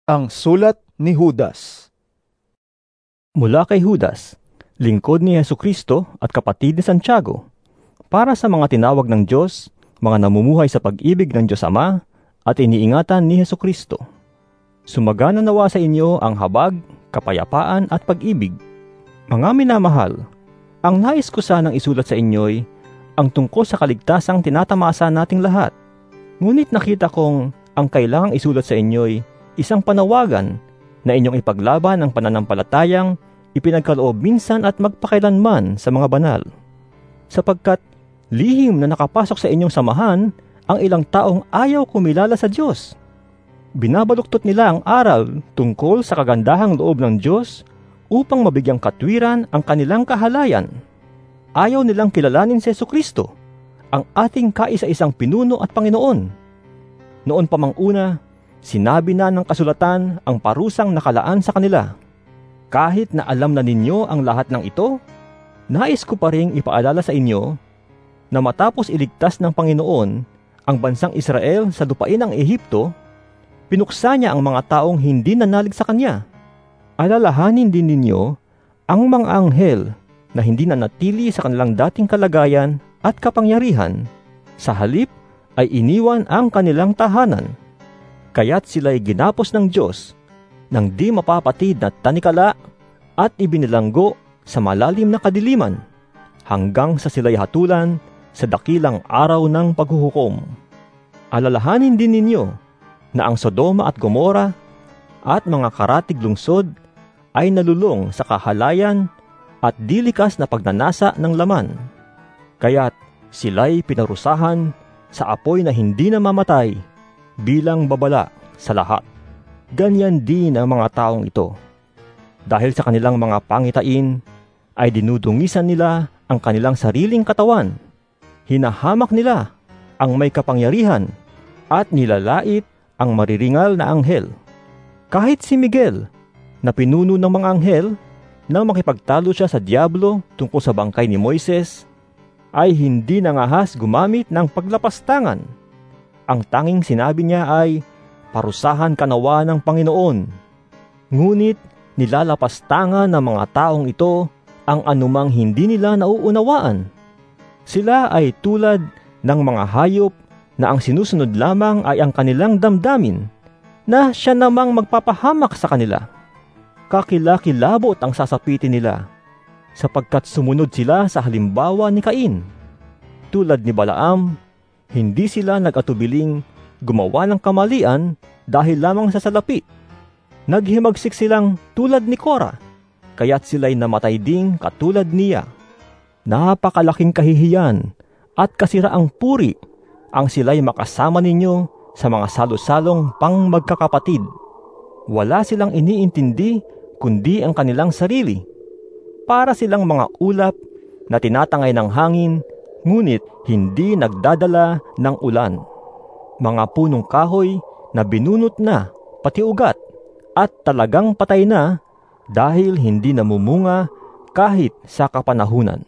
Ang sulat ni Judas. Mula kay Judas, lingkod ni Jesucristo at kapatid ni Santiago, para sa mga tinawag ng Diyos, mga namumuhay sa pag-ibig ng Diyos Ama at iniingatan ni Jesucristo. Sumagana nawa sa inyo ang habag, kapayapaan at pag-ibig. Mga minamahal, ang nais ko sanang isulat sa inyo'y ang tungkol sa kaligtasang tinatamasa nating lahat. Ngunit nakita kong ang kailangang isulat sa inyo'y isang panawagan na inyong ipaglaban ang pananampalatayang ipinagkaloob minsan at magpakailanman sa mga banal. Sapagkat lihim na nakapasok sa inyong samahan ang ilang taong ayaw kumilala sa Diyos. Binabaluktot nila ang aral tungkol sa kagandahang loob ng Diyos upang mabigyang katwiran ang kanilang kahalayan. Ayaw nilang kilalanin si Jesucristo, ang ating kaisa-isang pinuno at Panginoon. Noon pa mang una, sinabi na ng kasulatan ang parusang nakalaan sa kanila. Kahit na alam na ninyo ang lahat ng ito, nais ko pa ring ipaalala sa inyo na matapos iligtas ng Panginoon ang bansang Israel sa lupain ng Ehipto, pinuksa niya ang mga taong hindi nanalig sa Kanya. Alalahanin din ninyo ang mga anghel na hindi nanatili sa kanilang dating kalagayan at kapangyarihan. Sa halip ay iniwan ang kanilang tahanan. Kaya't sila'y ginapos ng Diyos ng di mapapatid na tanikala at ibinilanggo sa malalim na kadiliman hanggang sa sila'y hatulan sa dakilang araw ng paghuhukom. Alalahanin din ninyo na ang Sodoma at Gomora at mga karatig lungsod ay nalulong sa kahalayan at di likas na pagnanasa ng laman. Kaya't sila'y pinarusahan sa apoy na hindi namamatay bilang babala sa lahat. Ganyan din ang mga taong ito. Dahil sa kanilang mga pangitain, ay dinudungisan nila ang kanilang sariling katawan. Hinahamak nila ang may kapangyarihan at nilalait ang mariringal na anghel. Kahit si Miguel, na pinuno ng mga anghel, nang makipagtalo siya sa diablo tungkol sa bangkay ni Moises, ay hindi nangahas gumamit ng paglapastangan. Ang tanging sinabi niya ay, parusahan ka nawa ng Panginoon. Ngunit nilalapastangan ng mga taong ito ang anumang hindi nila nauunawaan. Sila ay tulad ng mga hayop na ang sinusunod lamang ay ang kanilang damdamin, na siya namang magpapahamak sa kanila. Kakilakilabot ang sasapitin nila, sapagkat sumunod sila sa halimbawa ni Cain. Tulad ni Balaam, hindi sila nag-atubiling gumawa ng kamalian dahil lamang sa salapi. Naghimagsik silang tulad ni Kora, kaya't sila'y namatay ding katulad niya. Napakalaking kahihiyan at kasiraang puri ang sila'y makasama ninyo sa mga salo-salong pang magkakapatid. Wala silang iniintindi kundi ang kanilang sarili. Para silang mga ulap na tinatangay ng hangin, ngunit hindi nagdadala ng ulan. Mga punong kahoy na binunot na, pati ugat, at talagang patay na dahil hindi namumunga kahit sa kapanahunan.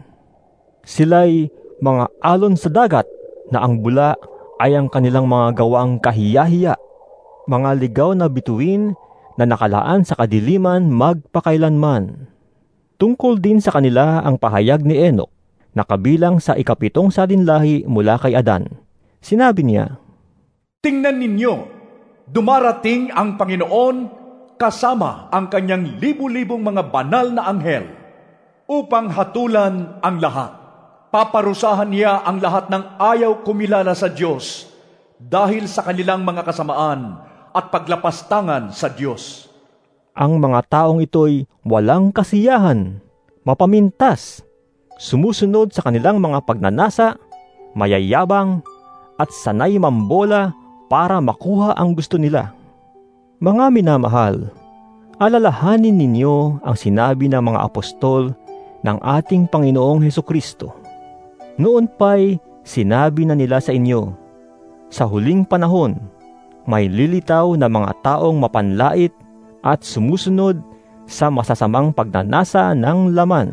Sila'y mga alon sa dagat na ang bula ay ang kanilang mga gawaang kahiyahiya, mga ligaw na bituin na nakalaan sa kadiliman magpakailanman. Tungkol din sa kanila ang pahayag ni Enoch, na kabilang sa 7 salinlahi mula kay Adan. Sinabi niya, tingnan ninyo, dumarating ang Panginoon kasama ang kanyang libu-libong mga banal na anghel upang hatulan ang lahat. Paparusahan niya ang lahat ng ayaw kumilala sa Diyos dahil sa kanilang mga kasamaan at paglapastangan sa Diyos. Ang mga taong ito'y walang kasiyahan, mapamintas, sumusunod sa kanilang mga pagnanasa, mayayabang, at sanay mambola para makuha ang gusto nila. Mga minamahal, alalahanin ninyo ang sinabi ng mga apostol ng ating Panginoong Hesukristo. Noon pa'y sinabi na nila sa inyo, sa huling panahon, may lilitaw na mga taong mapanlait at sumusunod sa masasamang pagnanasa ng laman.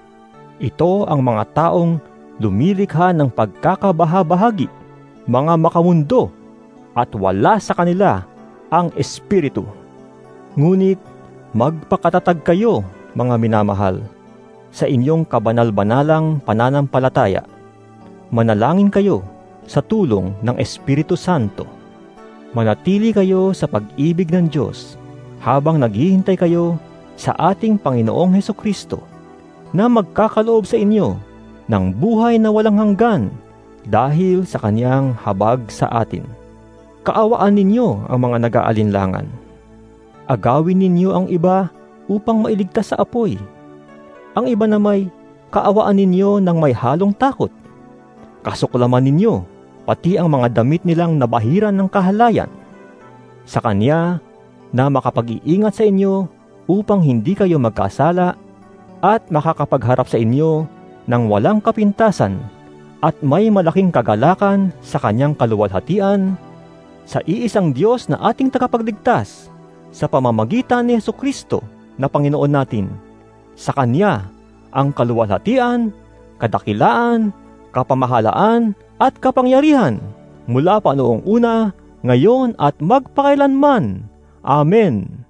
Ito ang mga taong lumilikha ng pagkakabahabahagi, mga makamundo, at wala sa kanila ang Espiritu. Ngunit magpakatatag kayo, mga minamahal, sa inyong kabanal-banalang pananampalataya. Manalangin kayo sa tulong ng Espiritu Santo. Manatili kayo sa pag-ibig ng Diyos habang naghihintay kayo sa ating Panginoong Hesukristo na magkakaloob sa inyo ng buhay na walang hanggan dahil sa Kanyang habag sa atin. Kaawaan ninyo ang mga nag-aalinlangan. Agawin ninyo ang iba upang mailigtas sa apoy. Ang iba na may kaawaan ninyo ng may halong takot. Kasuklaman ninyo pati ang mga damit nilang nabahiran ng kahalayan. Sa Kanya na makapag-iingat sa inyo upang hindi kayo magkasala at makakapagharap sa inyo ng walang kapintasan at may malaking kagalakan sa Kanyang kaluwalhatian, sa iisang Diyos na ating tagapagligtas, sa pamamagitan ni Hesukristo na Panginoon natin. Sa Kanya ang kaluwalhatian, kadakilaan, kapamahalaan at kapangyarihan mula pa noong una, ngayon at magpakailanman. Amen.